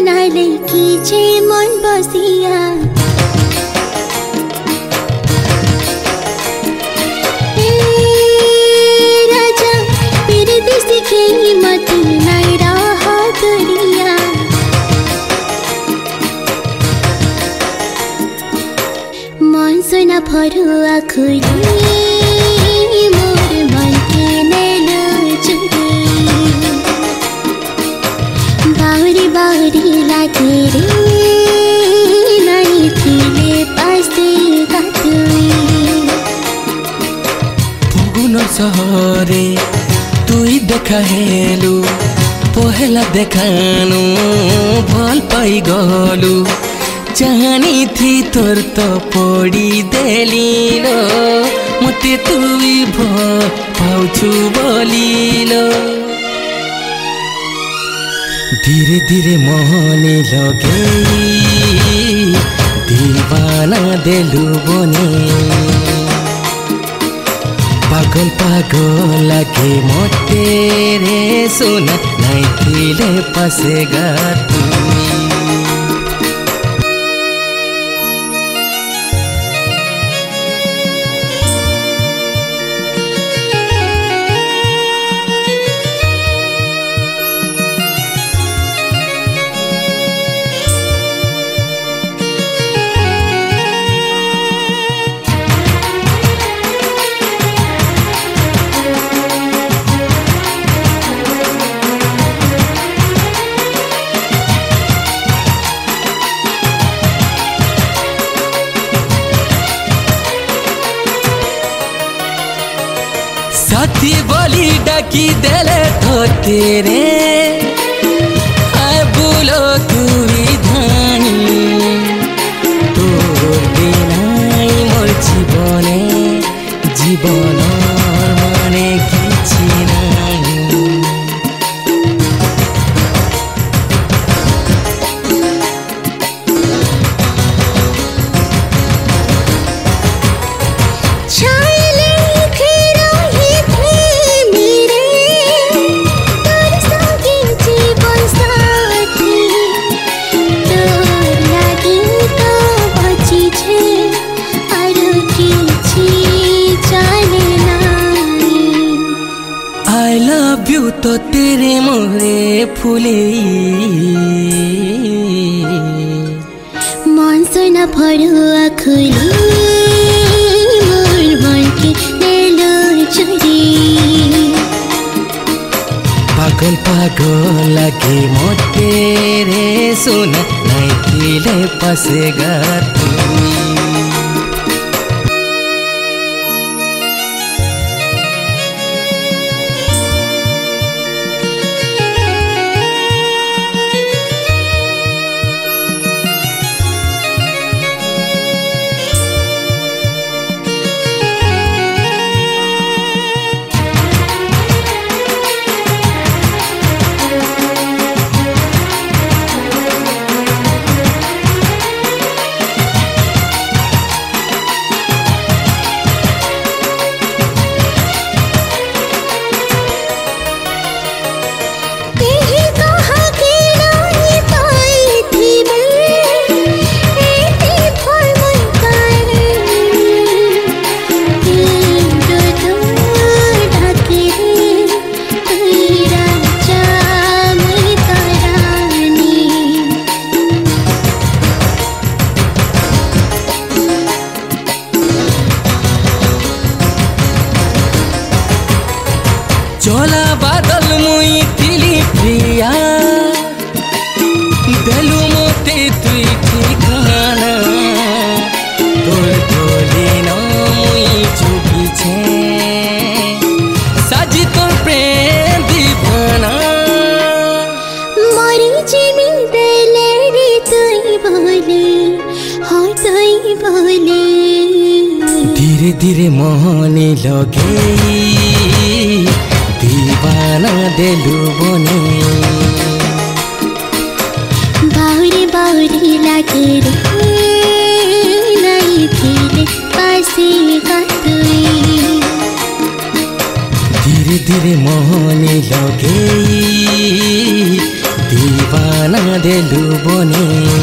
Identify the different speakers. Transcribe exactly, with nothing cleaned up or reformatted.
Speaker 1: नाले कीचे मन बसिया ए राजा तेरे दिसी के मत नहीं रहा करिया मन सुना फरुआ खुली मोर मन के नैना चुरी बावरी बावरी लागे रे नहीं थिले पासे गातुई
Speaker 2: फगुन सहरे तुई देखा हेलु पहला देखानु भल पाई गलु जानी थी तोर तो पड़ी देलिलो मते तुई भल पाउछु बोलिलो धीरे धीरे मोहने लगे दीवाना देलु बने पागल पागल लगे मते रे सुना नहीं थिले पासे गातुई साथी बोली डाकी देले तो तेरे आए बोलो तू धानी तोर बिनाई मोर जीवने जीवन माने किछि नाई तो तेरे मोरे फूले
Speaker 1: मन सुना फरुआ खुली मोर मन के नैना चुरी
Speaker 2: पागल पागल लगे मोटे रे सुना नहीं थिले पासे गातुई चोला बादल मुई थिली प्रिया देलु मोते तुई ठिकाना तोर तोले न मुई चुकी छे साजी तोर प्रेम दीवाना
Speaker 1: मरी जिमी देले रे तुई बोले हो तुई बोले
Speaker 2: धीरे धीरे मोहने लगे दीवाना देलु बने
Speaker 1: बावरी बावरी लागे रे नहीं थिले पासे गातुई
Speaker 2: धीरे धीरे मोहने लगे दीवाना देलु বন্ধু বনে।